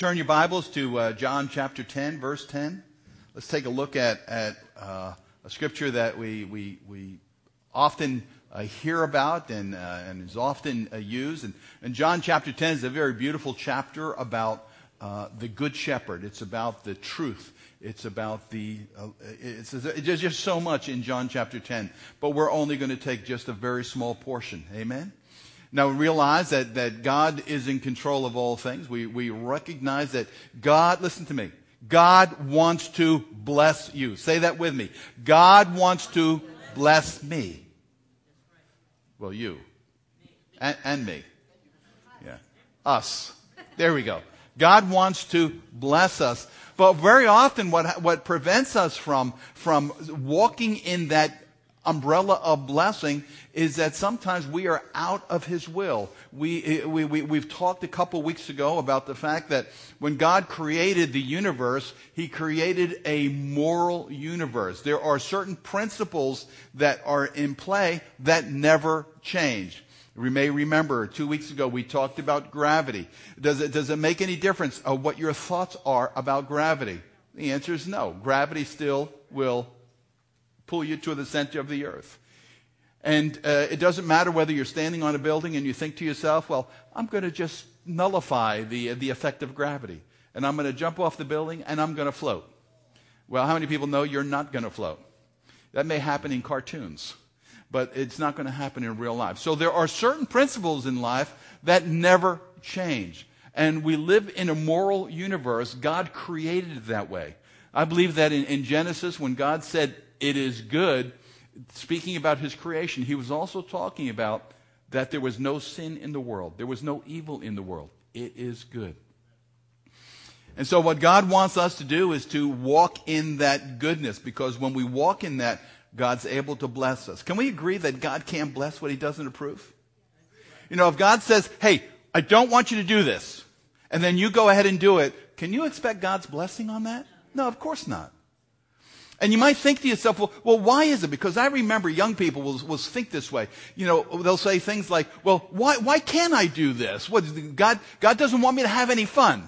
Turn your Bibles to John chapter 10, verse 10. Let's take a look at a scripture that we often hear about and is often used. And John chapter 10 is a very beautiful chapter about the Good Shepherd. It's about the truth. It's about it's just so much in John chapter 10. But we're only going to take just a very small portion. Amen? Now realize that God is in control of all things. We recognize that God, listen to me, God wants to bless you. Say that with me. God wants to bless me. Well, you. And me. Yeah. Us. There we go. God wants to bless us. But very often what prevents us from walking in that umbrella of blessing is that sometimes we are out of His will. We've talked a couple weeks ago about the fact that when God created the universe, He created a moral universe. There are certain principles that are in play that never change. We may remember 2 weeks ago we talked about gravity. Does it make any difference what your thoughts are about gravity? The answer is no. Gravity still will pull you to the center of the earth. And it doesn't matter whether you're standing on a building and you think to yourself, well, I'm going to just nullify the effect of gravity. And I'm going to jump off the building and I'm going to float. Well, how many people know you're not going to float? That may happen in cartoons, but it's not going to happen in real life. So there are certain principles in life that never change. And we live in a moral universe. God created it that way. I believe that in Genesis, when God said, "It is good," speaking about His creation, He was also talking about that there was no sin in the world. There was no evil in the world. It is good. And so what God wants us to do is to walk in that goodness, because when we walk in that, God's able to bless us. Can we agree that God can't bless what He doesn't approve? You know, if God says, "Hey, I don't want you to do this," and then you go ahead and do it, can you expect God's blessing on that? No, of course not. And you might think to yourself, well, why is it? Because I remember young people will think this way. You know, they'll say things like, well, why can't I do this? What, God doesn't want me to have any fun.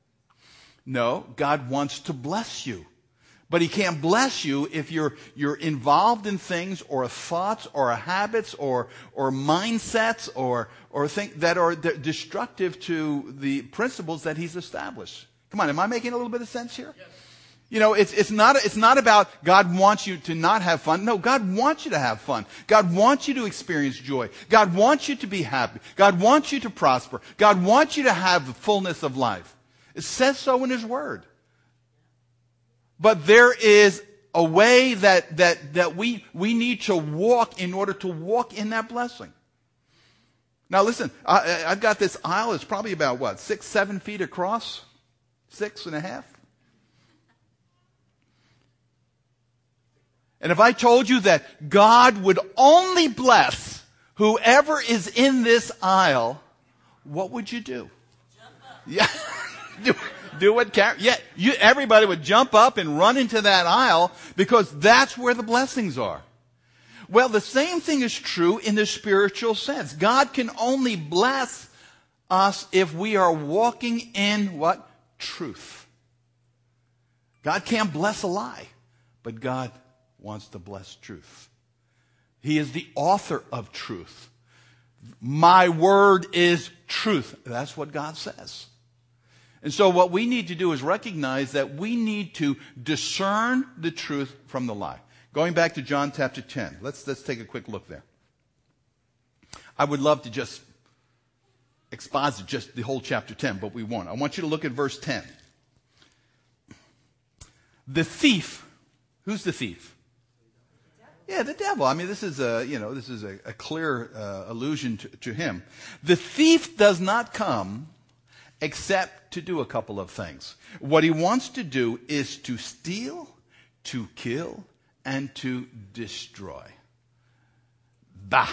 No, God wants to bless you. But He can't bless you if you're involved in things or thoughts or habits or mindsets or things that are destructive to the principles that He's established. Come on, am I making a little bit of sense here? Yes. You know, it's not about God wants you to not have fun. No, God wants you to have fun. God wants you to experience joy. God wants you to be happy. God wants you to prosper. God wants you to have the fullness of life. It says so in His Word. But there is a way that we need to walk in order to walk in that blessing. Now listen, I've got this aisle. It's probably about 6-7 feet across? 6.5? And if I told you that God would only bless whoever is in this aisle, what would you do? Yeah, do what? Yeah, everybody would jump up and run into that aisle because that's where the blessings are. Well, the same thing is true in the spiritual sense. God can only bless us if we are walking in what? Truth. God can't bless a lie, but God wants to bless truth. He is the author of truth. My word is truth. That's what God says. And so what we need to do is recognize that we need to discern the truth from the lie. Going back to John chapter 10, let's take a quick look there. I would love to just exposit just the whole chapter 10, but we won't. I want you to look at verse 10. The thief. Who's the thief? Yeah, the devil. I mean, this is a clear allusion to him. The thief does not come except to do a couple of things. What he wants to do is to steal, to kill, and to destroy. Bah.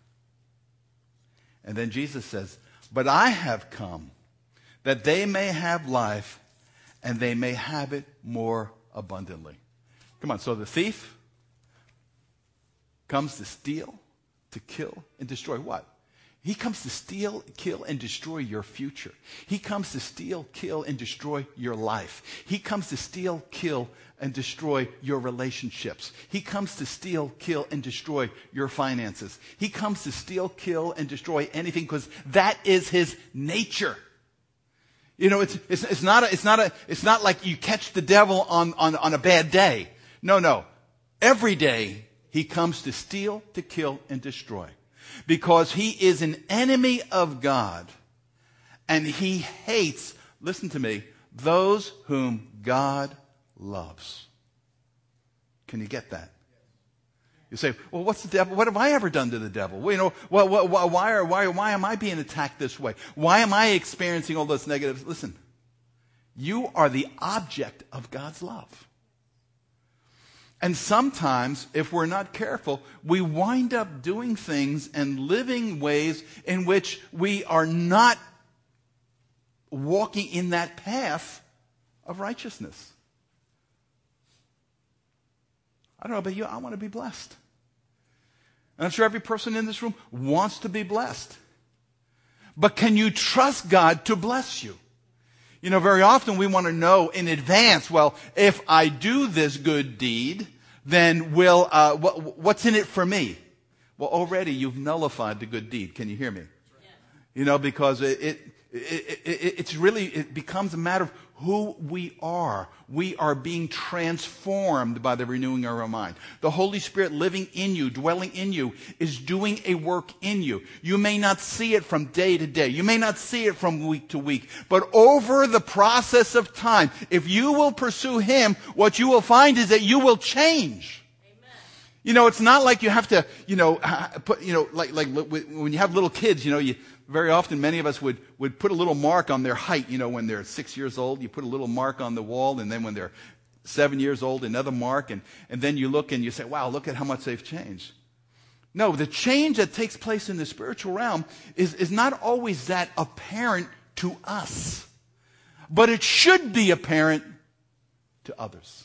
And then Jesus says, "But I have come that they may have life and they may have it more abundantly." Come on, so the thief comes to steal, to kill, and destroy what? He comes to steal, kill, and destroy your future. He comes to steal, kill, and destroy your life. He comes to steal, kill, and destroy your relationships. He comes to steal, kill, and destroy your finances. He comes to steal, kill, and destroy anything because that is his nature. You know, it's not like you catch the devil on a bad day. No. Every day he comes to steal, to kill, and destroy. Because he is an enemy of God, and he hates, listen to me, those whom God loves. Can you get that? You say, well, what's the devil? What have I ever done to the devil? Well, you know, why am I being attacked this way? Why am I experiencing all this negative? Listen, you are the object of God's love. And sometimes, if we're not careful, we wind up doing things and living ways in which we are not walking in that path of righteousness. I don't know about you, I want to be blessed. And I'm sure every person in this room wants to be blessed. But can you trust God to bless you? You know, very often we want to know in advance, well, if I do this good deed, then what's in it for me? Well, already you've nullified the good deed. Can you hear me? Yeah. You know, because it becomes a matter of who we are. We are being transformed by the renewing of our mind. The Holy Spirit living in you, dwelling in you, is doing a work in you. You may not see it from day to day. You may not see it from week to week. But over the process of time, if you will pursue Him, what you will find is that you will change. Amen. You know, it's not like you have to, like when you have little kids, very often, many of us would put a little mark on their height, when they're 6 years old. You put a little mark on the wall, and then when they're 7 years old, another mark, and then you look and you say, wow, look at how much they've changed. No, the change that takes place in the spiritual realm is not always that apparent to us, but it should be apparent to others.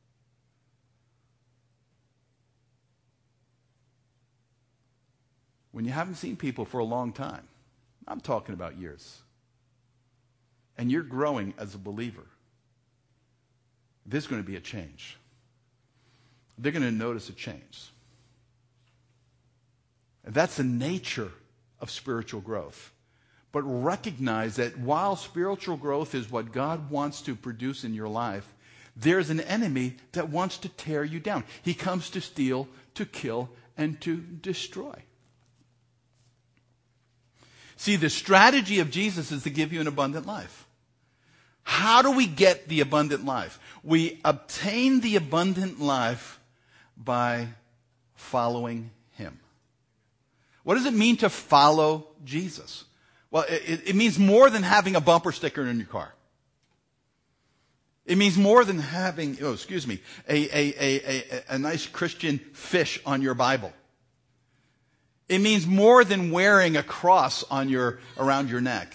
When you haven't seen people for a long time, I'm talking about years, and you're growing as a believer, there's going to be a change. They're going to notice a change. And that's the nature of spiritual growth. But recognize that while spiritual growth is what God wants to produce in your life, there's an enemy that wants to tear you down. He comes to steal, to kill, and to destroy. See, the strategy of Jesus is to give you an abundant life. How do we get the abundant life? We obtain the abundant life by following Him. What does it mean to follow Jesus? Well, it means more than having a bumper sticker in your car. It means more than having, a nice Christian fish on your Bible. It means more than wearing a cross around your neck.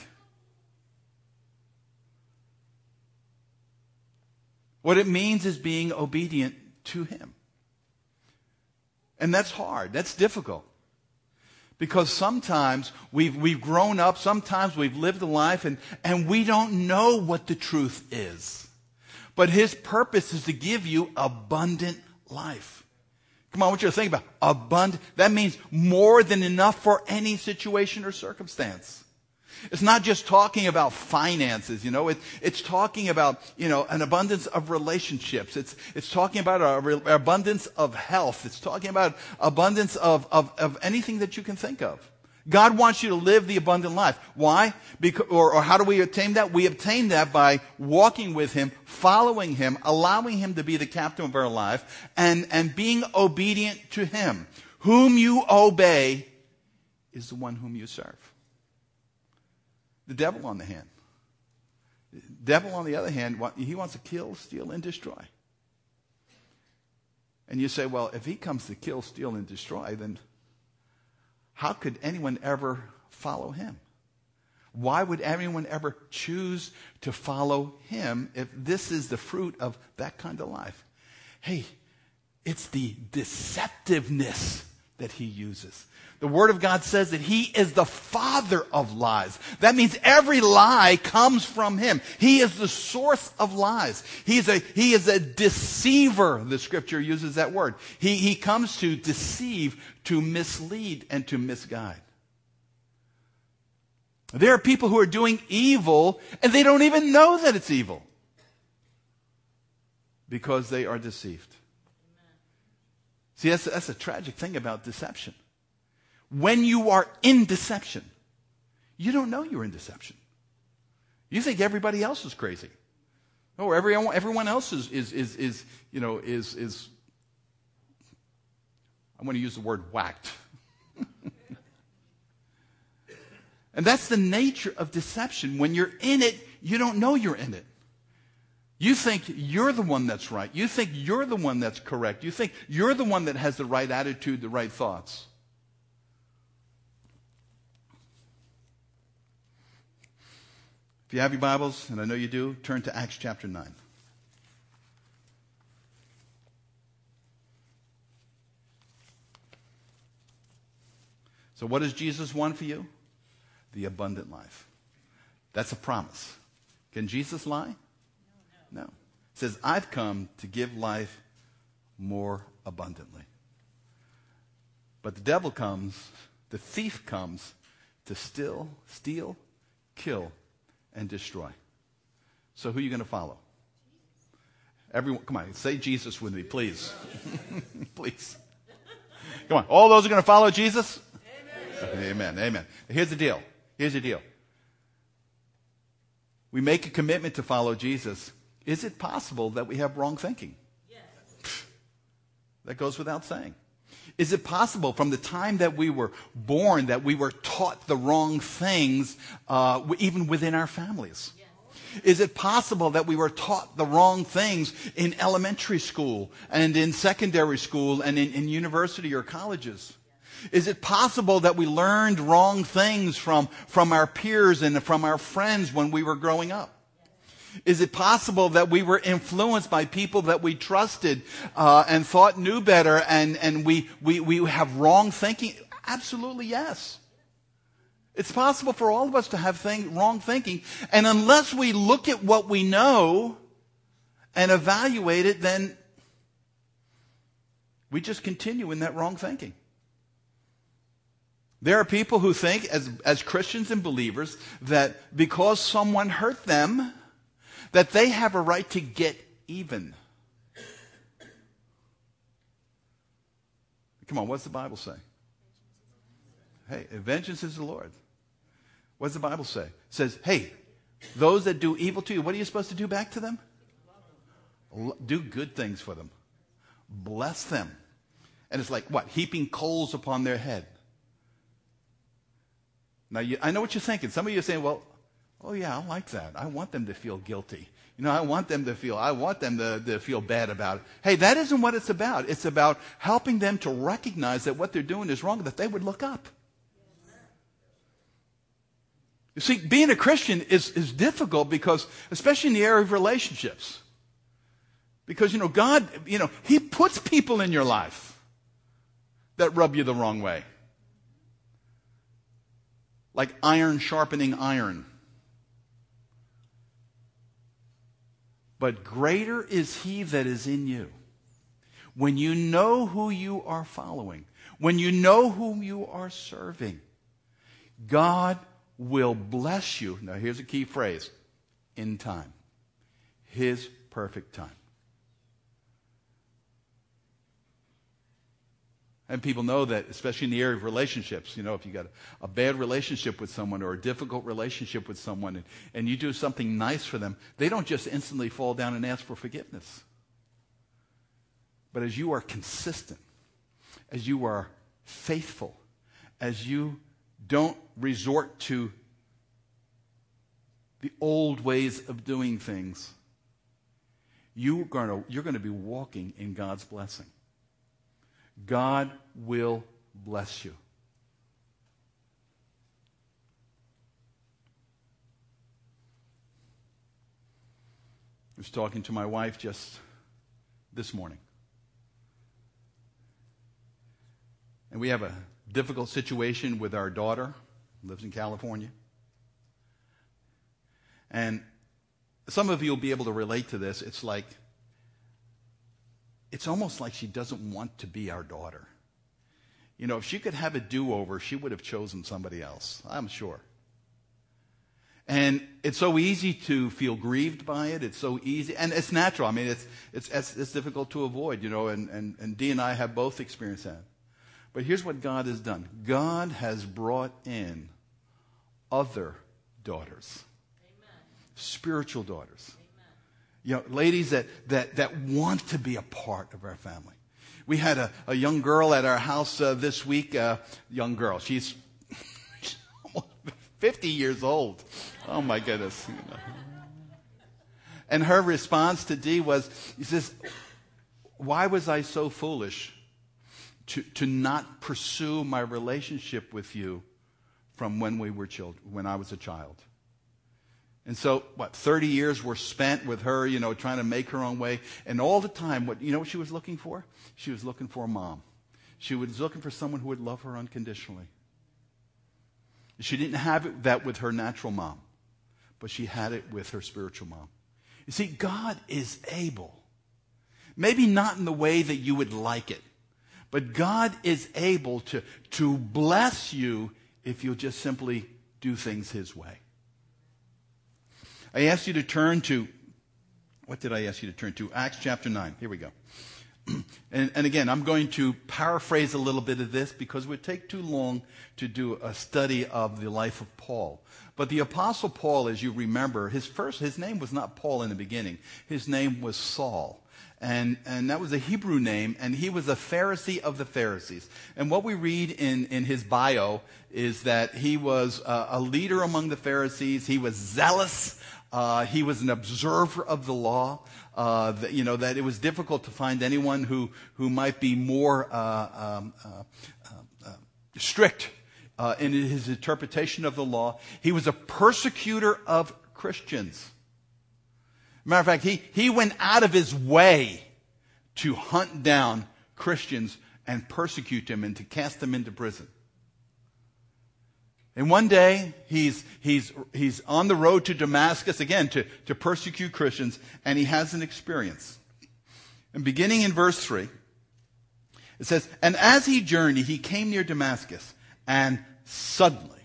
What it means is being obedient to Him. And that's hard. That's difficult. Because sometimes we've grown up, sometimes we've lived a life, and we don't know what the truth is. But His purpose is to give you abundant life. Come on, I want you to think about abundant. That means more than enough for any situation or circumstance. It's not just talking about finances, It's talking about, an abundance of relationships. It's talking about an abundance of health. It's talking about abundance of anything that you can think of. God wants you to live the abundant life. Why? Or how do we obtain that? We obtain that by walking with Him, following Him, allowing Him to be the captain of our life, and being obedient to Him. Whom you obey is the one whom you serve. The devil, on the other hand, he wants to kill, steal, and destroy. And you say, well, if he comes to kill, steal, and destroy, then how could anyone ever follow him? Why would anyone ever choose to follow him if this is the fruit of that kind of life? Hey, it's the deceptiveness that he uses. The Word of God says that he is the father of lies. That means every lie comes from him. He is the source of lies. He is a deceiver. The Scripture uses that word. He comes to deceive, to mislead, and to misguide. There are people who are doing evil and they don't even know that it's evil because they are deceived. See, that's a tragic thing about deception. When you are in deception, you don't know you're in deception. You think everybody else is crazy. Oh, everyone else is I want to use the word whacked. And that's the nature of deception. When you're in it, you don't know you're in it. You think you're the one that's right. You think you're the one that's correct. You think you're the one that has the right attitude, the right thoughts. If you have your Bibles, and I know you do, turn to Acts chapter 9. So what does Jesus want for you? The abundant life. That's a promise. Can Jesus lie? No. It says, I've come to give life more abundantly. But the devil comes, the thief comes to steal, kill, and destroy. So who are you going to follow? Everyone, come on, say Jesus with me, please. Please. Come on, all those are going to follow Jesus? Amen. Amen. Here's the deal. We make a commitment to follow Jesus. Is it possible that we have wrong thinking? Yes. That goes without saying. Is it possible from the time that we were born that we were taught the wrong things even within our families? Yes. Is it possible that we were taught the wrong things in elementary school and in secondary school and in university or colleges? Is it possible that we learned wrong things from our peers and from our friends when we were growing up? Is it possible that we were influenced by people that we trusted and thought knew better and we have wrong thinking? Absolutely yes. It's possible for all of us to have wrong thinking. And unless we look at what we know and evaluate it, then we just continue in that wrong thinking. There are people who think, as Christians and believers, that because someone hurt them, that they have a right to get even. Come on, what's the Bible say? Hey, vengeance is the Lord. What does the Bible say? It says, hey, those that do evil to you, what are you supposed to do back to them? Do good things for them. Bless them. And it's like, what? Heaping coals upon their head. Now, I know what you're thinking. Some of you are saying, well, oh yeah, I like that. I want them to feel guilty. I want them to feel bad about it. Hey, that isn't what it's about. It's about helping them to recognize that what they're doing is wrong, that they would look up. You see, being a Christian is difficult because, especially in the area of relationships, because, God, He puts people in your life that rub you the wrong way. Like iron sharpening iron. But greater is He that is in you. When you know who you are following, when you know whom you are serving, God will bless you. Now here's a key phrase. In time. His perfect time. And people know that, especially in the area of relationships, if you got a bad relationship with someone or a difficult relationship with someone and you do something nice for them, they don't just instantly fall down and ask for forgiveness. But as you are consistent, as you are faithful, as you don't resort to the old ways of doing things, you're going to be walking in God's blessing. God will bless you. I was talking to my wife just this morning. And we have a difficult situation with our daughter, who lives in California. And some of you will be able to relate to this. It's almost like she doesn't want to be our daughter. You know, if she could have a do-over, she would have chosen somebody else, I'm sure. And it's so easy to feel grieved by it. It's so easy, and it's natural. I mean, it's difficult to avoid, you know, and Dee and I have both experienced that. But here's what God has done. God has brought in other daughters. Amen. Spiritual daughters. Amen. You know, ladies that want to be a part of our family. We had a young girl at our house this week. Young girl. She's almost 50 years old. Oh, my goodness. You know. And her response to Dee was, he says, why was I so foolish to not pursue my relationship with you from when we were children, when I was a child? And so, 30 years were spent with her, you know, trying to make her own way. And all the time, what she was looking for? She was looking for a mom. She was looking for someone who would love her unconditionally. She didn't have that with her natural mom, but she had it with her spiritual mom. You see, God is able. Maybe not in the way that you would like it, but God is able to bless you if you'll just simply do things His way. I asked you to turn to, what did I ask you to turn to? Acts chapter 9. Here we go. And again, I'm going to paraphrase a little bit of this because it would take too long to do a study of the life of Paul. But the Apostle Paul, as you remember, his name was not Paul in the beginning. His name was Saul. And that was a Hebrew name, and he was a Pharisee of the Pharisees. And what we read in his bio is that he was a leader among the Pharisees. He was zealous. He was an observer of the law. That it was difficult to find anyone who might be more strict in his interpretation of the law. He was a persecutor of Christians. Matter of fact, he went out of his way to hunt down Christians and persecute them and to cast them into prison. And one day, he's on the road to Damascus, again, to persecute Christians, and he has an experience. And beginning in verse 3, it says, and as he journeyed, he came near Damascus, and suddenly,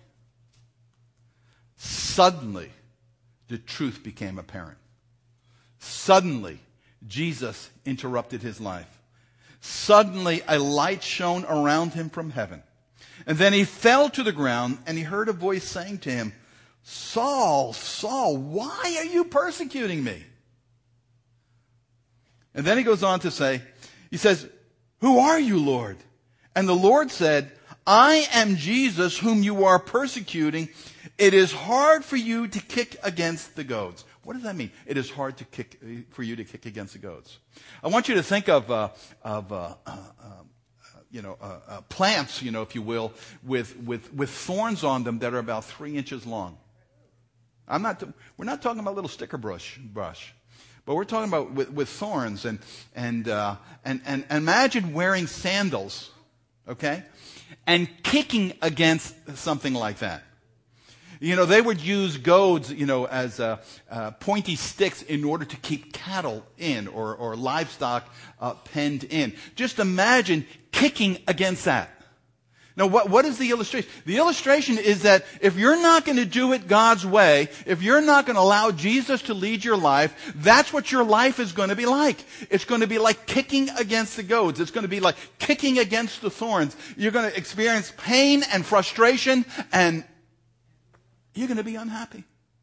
the truth became apparent. Suddenly, Jesus interrupted his life. Suddenly, a light shone around him from heaven. And then he fell to the ground, and he heard a voice saying to him, Saul, Saul, why are you persecuting me? And then he goes on to say, he says, who are you, Lord? And the Lord said, I am Jesus whom you are persecuting. It is hard for you to kick against the goads. What does that mean? It is hard for you to kick against the goads. I want you to think of plants, if you will, with thorns on them that are about 3 inches long. We're not talking about little sticker brush, but we're talking about with thorns and imagine wearing sandals, okay, and kicking against something like that. They would use goads, as pointy sticks in order to keep cattle in or livestock penned in. Just imagine kicking against that. Now, what is the illustration? The illustration is that if you're not going to do it God's way, if you're not going to allow Jesus to lead your life, that's what your life is going to be like. It's going to be like kicking against the goads. It's going to be like kicking against the thorns. You're going to experience pain and frustration, and you're going to be unhappy.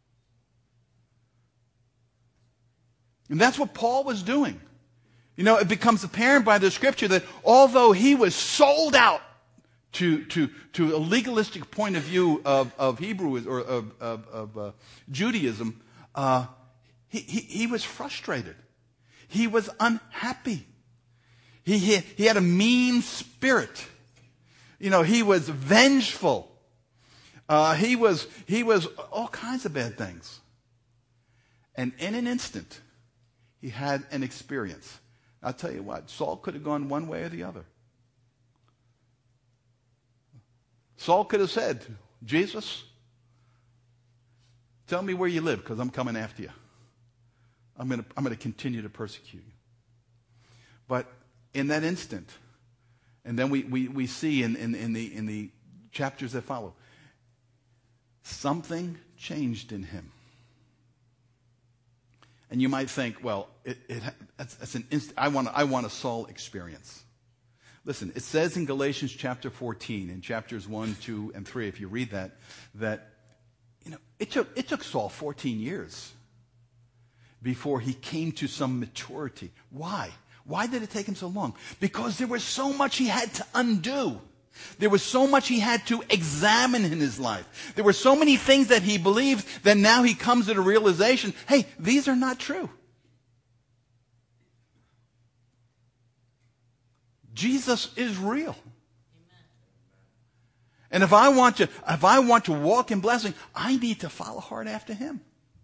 And that's what Paul was doing. It becomes apparent by the scripture that although he was sold out to a legalistic point of view of Hebrew or of Judaism, he was frustrated. He was unhappy. He had a mean spirit. He was vengeful. He was all kinds of bad things. And in an instant, he had an experience. I'll tell you what, Saul could have gone one way or the other. Saul could have said, Jesus, tell me where you live because I'm coming after you. I'm going to continue to persecute you. But in that instant, and then we see in the chapters that follow, something changed in him. And you might think, well, that's an instant. I want a Saul experience. Listen, it says in Galatians chapter 14, in chapters 1, 2, and 3, if you read that it took Saul 14 years before he came to some maturity. Why? Why did it take him so long? Because there was so much he had to undo. There was so much he had to examine in his life. There were so many things that he believed that now he comes to the realization, hey, these are not true. Jesus is real. And if I want to walk in blessing, I need to follow hard after him.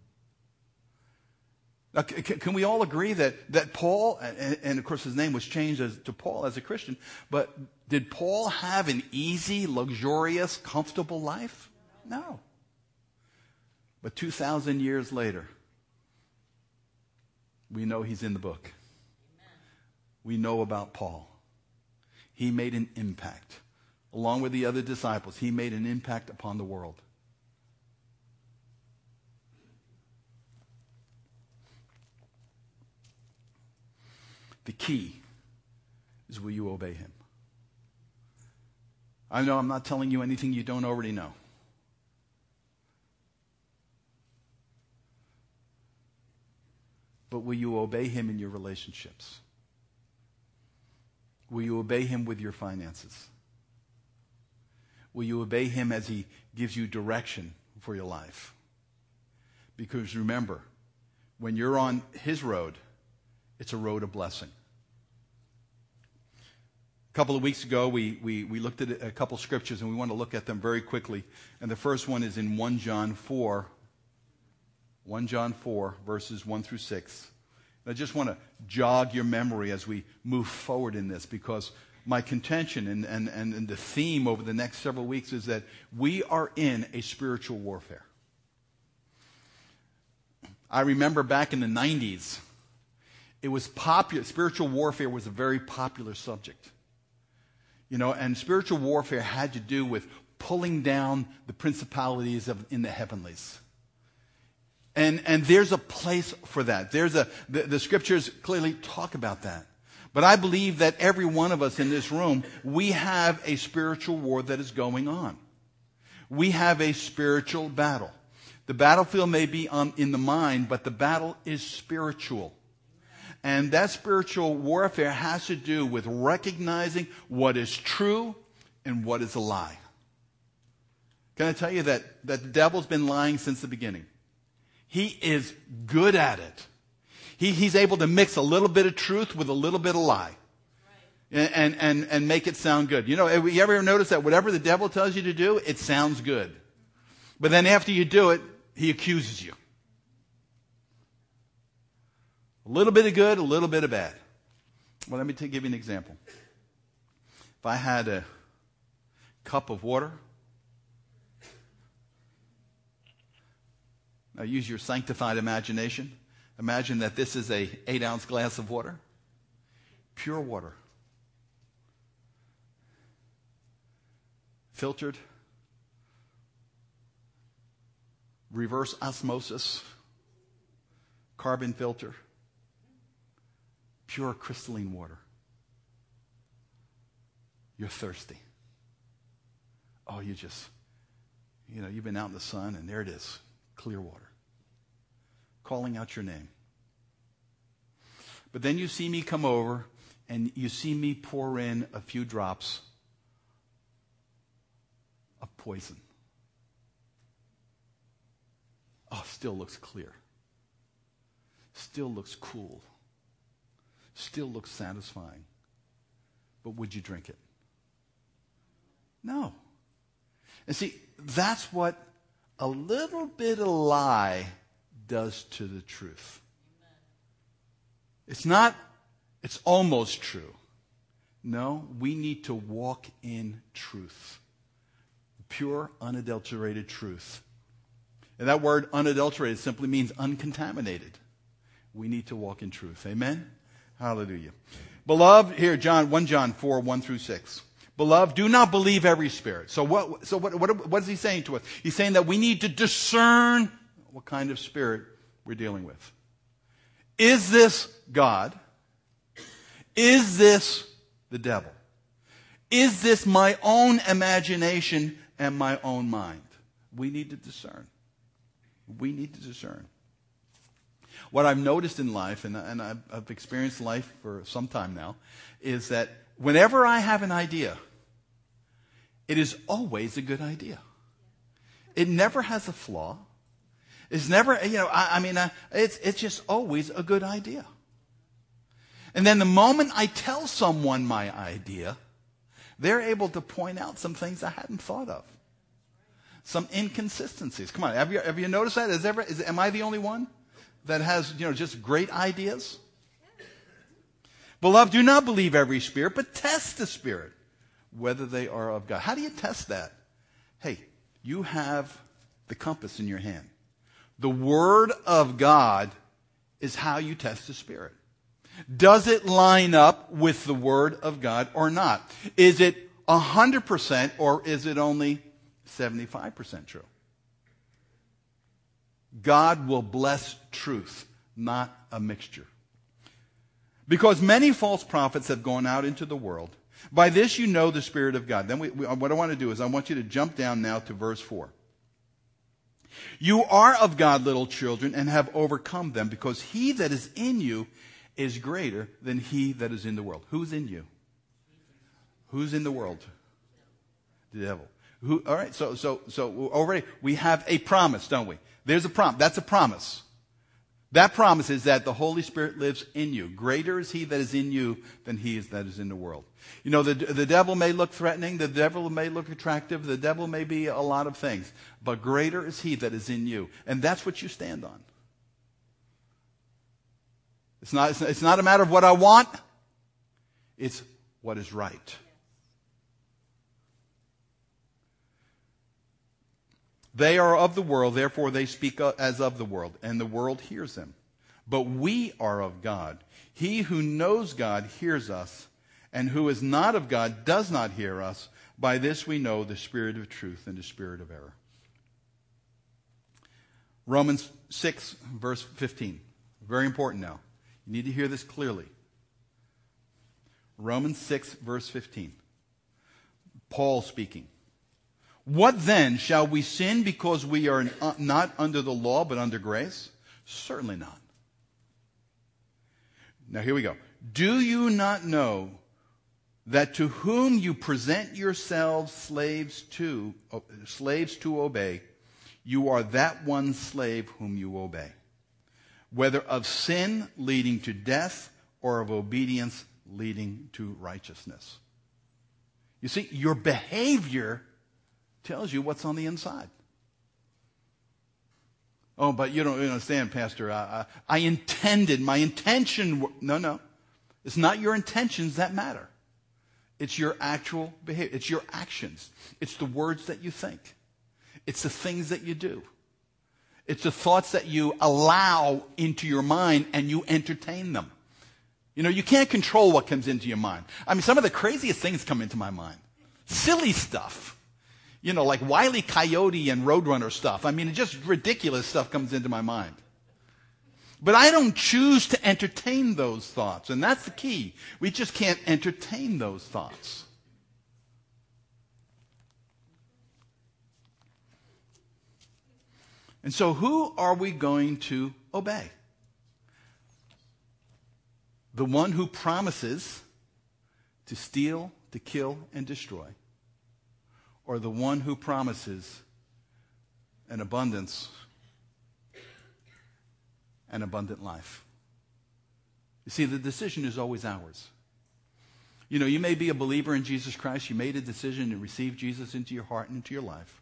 Now, can we all agree that Paul, and of course his name was changed to Paul as a Christian, but did Paul have an easy, luxurious, comfortable life? No. But 2,000 years later, we know he's in the book. We know about Paul. He made an impact. Along with the other disciples, he made an impact upon the world. The key is, will you obey him? I know I'm not telling you anything you don't already know. But will you obey him in your relationships? Will you obey him with your finances? Will you obey him as he gives you direction for your life? Because remember, when you're on his road, it's a road of blessing. A couple of weeks ago, we looked at a couple scriptures, and we want to look at them very quickly. And the first one is in 1 John 4, verses 1 through 6. And I just want to jog your memory as we move forward in this, because my contention and the theme over the next several weeks is that we are in a spiritual warfare. I remember back in the 90s, it was popular. Spiritual warfare was a very popular subject. And spiritual warfare had to do with pulling down the principalities in the heavenlies. And there's a place for that. The scriptures clearly talk about that. But I believe that every one of us in this room, we have a spiritual war that is going on. We have a spiritual battle. The battlefield may be in the mind, but the battle is spiritual. And that spiritual warfare has to do with recognizing what is true and what is a lie. Can I tell you that the devil's been lying since the beginning? He is good at it. He's able to mix a little bit of truth with a little bit of lie. And make it sound good. You ever notice that whatever the devil tells you to do, it sounds good. But then after you do it, he accuses you. A little bit of good, a little bit of bad. Well, let me give you an example. If I had a cup of water, now use your sanctified imagination. Imagine that this is a 8-ounce glass of water. Pure water. Filtered. Reverse osmosis. Carbon filter. Pure crystalline water. You're thirsty. Oh, you've been out in the sun and there it is. Clear water. Calling out your name. But then you see me come over and you see me pour in a few drops of poison. Oh, still looks clear. Still looks cool. Still looks satisfying. But would you drink it? No. And see, that's what a little bit of lie does to the truth. It's almost true. No, we need to walk in truth. pure, unadulterated truth. And that word unadulterated simply means uncontaminated. We need to walk in truth. Amen? Hallelujah. Beloved, here, 1 John 4, 1 through 6. Beloved, do not believe every spirit. So what is he saying to us? He's saying that we need to discern what kind of spirit we're dealing with. Is this God? Is this the devil? Is this my own imagination and my own mind? We need to discern. We need to discern. What I've noticed in life, and I've experienced life for some time now, is that whenever I have an idea, it is always a good idea. It never has a flaw. It's never, it's just always a good idea. And then the moment I tell someone my idea, they're able to point out some things I hadn't thought of. Some inconsistencies. Come on, have you noticed that? Am I the only one that has, just great ideas? Beloved, do not believe every spirit, but test the spirit, whether they are of God. How do you test that? Hey, you have the compass in your hand. The Word of God is how you test the spirit. Does it line up with the Word of God or not? Is it 100% or is it only 75% true? God will bless truth, not a mixture. Because many false prophets have gone out into the world. By this you know the Spirit of God. Then what I want to do is I want you to jump down now to verse 4. You are of God, little children, and have overcome them, because he that is in you is greater than he that is in the world. Who's in you? Who's in the world? The devil. All right, so already we have a promise, don't we? There's a promise. That's a promise. That promise is that the Holy Spirit lives in you. Greater is he that is in you than he is that is in the world. The devil may look threatening. The devil may look attractive. The devil may be a lot of things. But greater is he that is in you. And that's what you stand on. It's not a matter of what I want. It's what is right. They are of the world, therefore they speak as of the world, and the world hears them. But we are of God. He who knows God hears us, and who is not of God does not hear us. By this we know the spirit of truth and the spirit of error. Romans 6, verse 15. Very important now. You need to hear this clearly. Romans 6, verse 15. Paul speaking. What then? Shall we sin because we are not under the law but under grace? Certainly not. Now here we go. Do you not know that to whom you present yourselves slaves to obey, you are that one slave whom you obey, whether of sin leading to death or of obedience leading to righteousness? You see, your behavior tells you what's on the inside. Oh, but you don't understand, Pastor. My intention. No. It's not your intentions that matter. It's your actual behavior. It's your actions. It's the words that you think. It's the things that you do. It's the thoughts that you allow into your mind and you entertain them. You can't control what comes into your mind. I mean, some of the craziest things come into my mind. Silly stuff. Like Wile E. Coyote and Roadrunner stuff. I mean, just ridiculous stuff comes into my mind. But I don't choose to entertain those thoughts. And that's the key. We just can't entertain those thoughts. And so who are we going to obey? The one who promises to steal, to kill, and destroy. Or the one who promises an abundance, an abundant life. You see, the decision is always ours. You may be a believer in Jesus Christ. You made a decision to receive Jesus into your heart and into your life.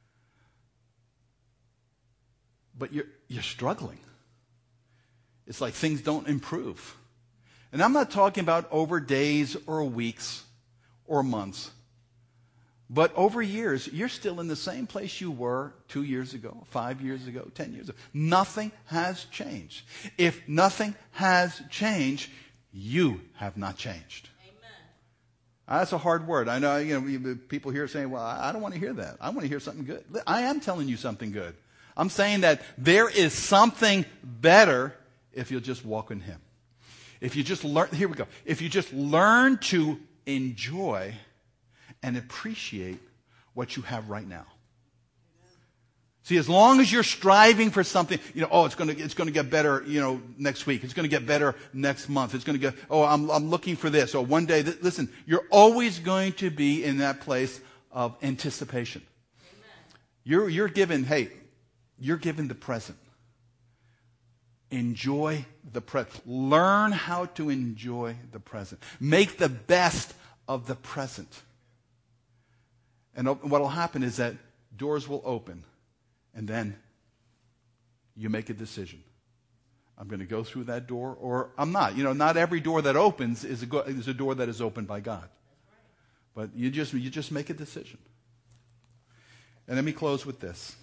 But you're struggling. It's like things don't improve. And I'm not talking about over days or weeks or months. But over years, you're still in the same place you were 2 years ago, 5 years ago, 10 years ago. Nothing has changed. If nothing has changed, you have not changed. That's a hard word. I know, people here saying, well, I don't want to hear that. I want to hear something good. I am telling you something good. I'm saying that there is something better if you'll just walk in Him. If you just learn, here we go. If you just learn to enjoy and appreciate what you have right now. See, as long as you're striving for something, it's going to get better, next week. It's going to get better next month. It's going to get, I'm looking for this. Or one day, listen, you're always going to be in that place of anticipation. Amen. You're given the present. Enjoy the present. Learn how to enjoy the present. Make the best of the present. And what will happen is that doors will open. And then you make a decision. I'm going to go through that door, or I'm not. Not every door that opens is a door that is opened by God. But you just make a decision. And let me close with this.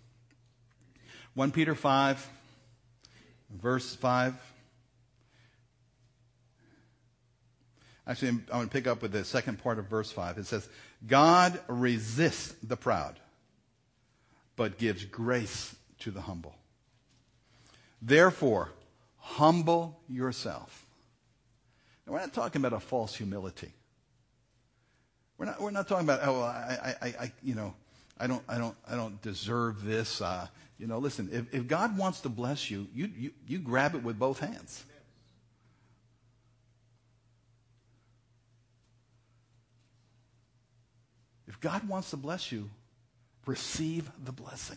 1 Peter 5, verse 5. Actually, I'm going to pick up with the second part of verse 5. It says, God resists the proud, but gives grace to the humble. Therefore, humble yourself. Now, we're not talking about a false humility. We're not talking about, I don't deserve this. Listen, if God wants to bless you, you grab it with both hands. If God wants to bless you, receive the blessing.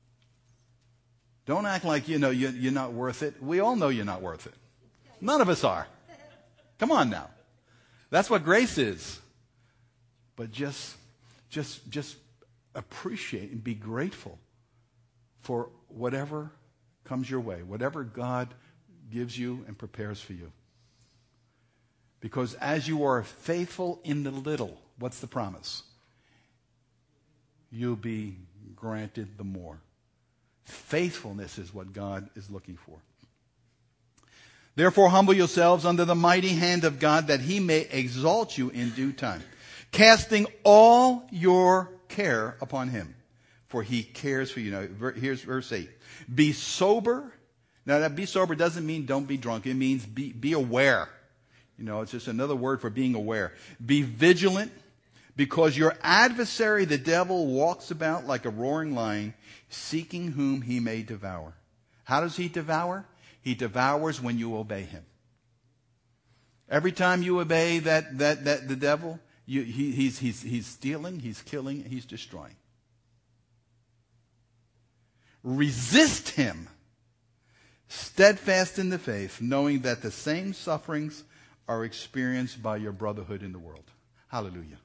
Don't act like you're not worth it. We all know you're not worth it. None of us are. Come on now. That's what grace is. But just appreciate and be grateful for whatever comes your way, whatever God gives you and prepares for you. Because as you are faithful in the little, what's the promise? You'll be granted the more. Faithfulness is what God is looking for. Therefore, humble yourselves under the mighty hand of God, that He may exalt you in due time, casting all your care upon Him, for He cares for you. Now, here's verse 8. Be sober. Now, that be sober doesn't mean don't be drunk. It means be aware. It's just another word for being aware. Be vigilant. Because your adversary, the devil, walks about like a roaring lion, seeking whom he may devour. How does he devour? He devours when you obey him. Every time you obey the devil, he's stealing, he's killing, he's destroying. Resist him, steadfast in the faith, knowing that the same sufferings are experienced by your brotherhood in the world. Hallelujah.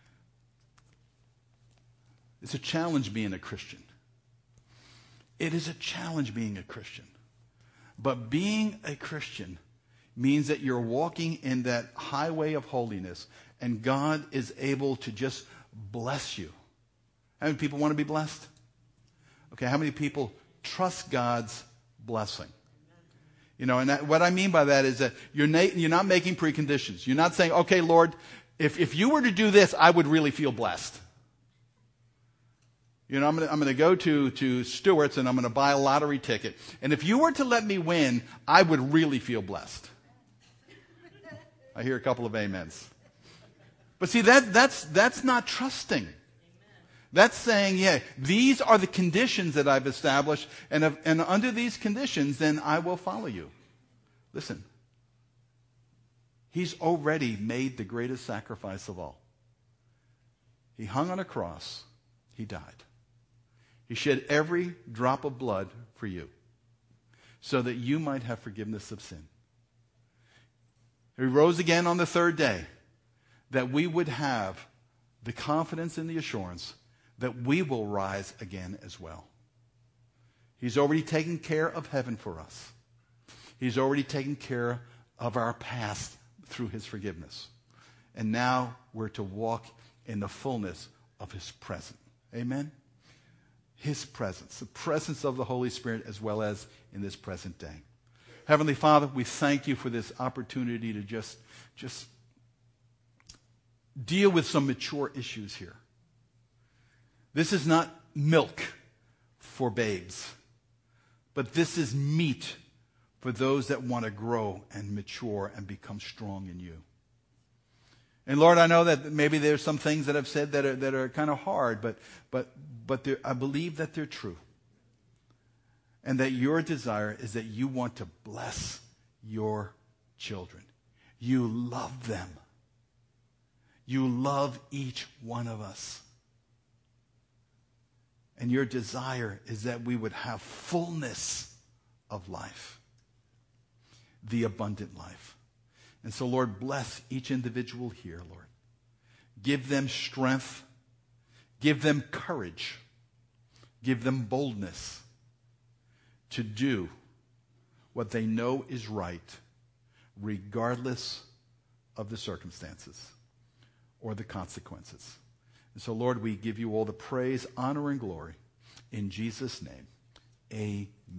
It's a challenge being a Christian. It is a challenge being a Christian. But being a Christian means that you're walking in that highway of holiness, and God is able to just bless you. How many people want to be blessed? Okay, how many people trust God's blessing? What I mean by that is that you're not making preconditions. You're not saying, okay, Lord, if you were to do this, I would really feel blessed. I'm going to go to Stewart's and I'm going to buy a lottery ticket. And if you were to let me win, I would really feel blessed. I hear a couple of amens. But see, that's not trusting. That's saying, these are the conditions that I've established, and under these conditions, then I will follow you. Listen, He's already made the greatest sacrifice of all. He hung on a cross. He died. He shed every drop of blood for you so that you might have forgiveness of sin. He rose again on the third day that we would have the confidence and the assurance that we will rise again as well. He's already taken care of heaven for us. He's already taken care of our past through His forgiveness. And now we're to walk in the fullness of his presence. Amen? His presence, the presence of the Holy Spirit as well as in this present day. Heavenly Father, we thank you for this opportunity to just deal with some mature issues here. This is not milk for babes, but this is meat for those that want to grow and mature and become strong in you. And Lord, I know that maybe there's some things that I've said that are kind of hard, but I believe that they're true. And that your desire is that you want to bless your children. You love them. You love each one of us. And your desire is that we would have fullness of life, the abundant life. And so, Lord, bless each individual here, Lord. Give them strength. Give them courage. Give them boldness to do what they know is right, regardless of the circumstances or the consequences. And so, Lord, we give you all the praise, honor, and glory. In Jesus' name, amen.